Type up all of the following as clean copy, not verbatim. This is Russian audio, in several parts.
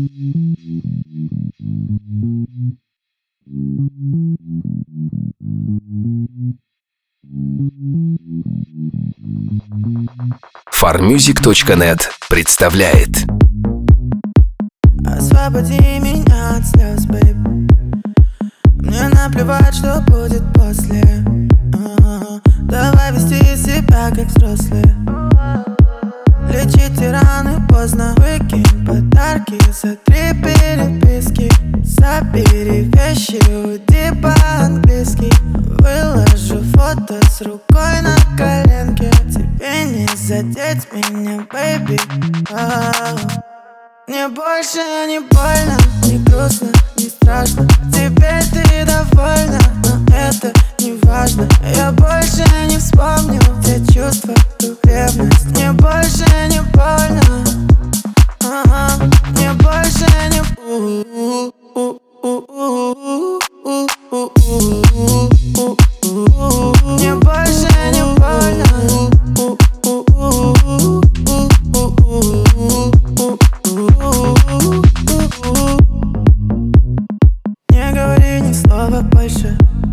Farmusic.net представляет. Освободи меня от слез, бэйб. Мне наплевать, что будет после. Давай вести себя как взрослые. Лечите раны поздно. Выкинь подарки за 3 переписки. Забери вещи, уйди по-английски. Выложу фото с рукой на коленке. Тебе не задеть меня, бэйби. Мне больше не больно, не грустно, не страшно. Теперь ты довольна, но это не важно. Я больше не вспомню те чувства, ту ревность. Мне больше не больно, мне больше не мне больше не больно. Не говори ни слова больше.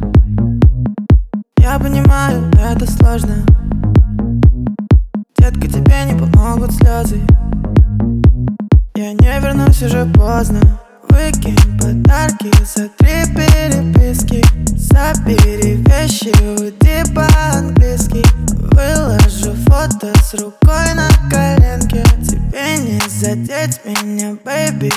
Я понимаю, это сложно. Детка, тебе не помогут слезы. Я не вернусь, уже поздно. Выкинь подарки за 3 переписки. Забери вещи, уйди по-английски. Выложу фото с рукой на коленке. Тебе не задеть меня, бэйби.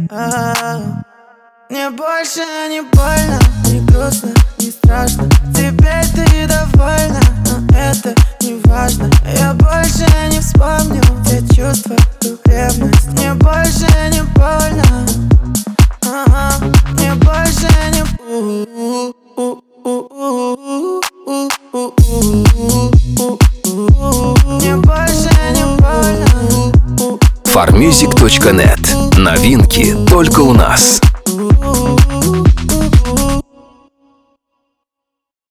Мне больше не больно, не грустно, не страшно. Теперь ты довольна, но это не важно. Я больше не вспомню те чувства, ту ревность. Мне больше не больно, мне больше не мне больше не больно. Farmusic.net. Новинки только у нас.